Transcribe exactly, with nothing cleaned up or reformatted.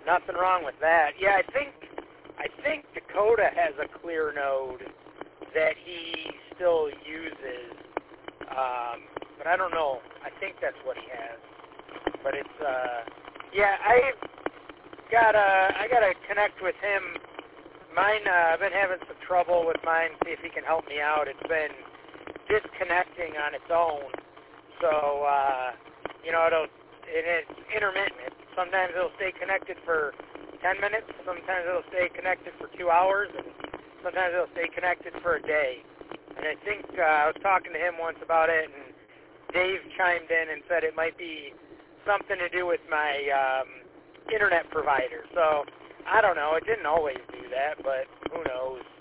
Nothing wrong with that. Yeah, I think I think Dakota has a clear node that he still uses, um, but I don't know. I think that's what he has. But it's uh, yeah, I gotta I gotta connect with him. Mine, uh, I've been having some trouble with mine. See if he can help me out. It's been disconnecting on its own, so uh, you know it'll it is intermittent. Sometimes it'll stay connected for ten minutes. Sometimes it'll stay connected for two hours, and sometimes it'll stay connected for a day. And I think uh, I was talking to him once about it, and Dave chimed in and said it might be something to do with my um, internet provider. So I don't know. It didn't always do that, but who knows?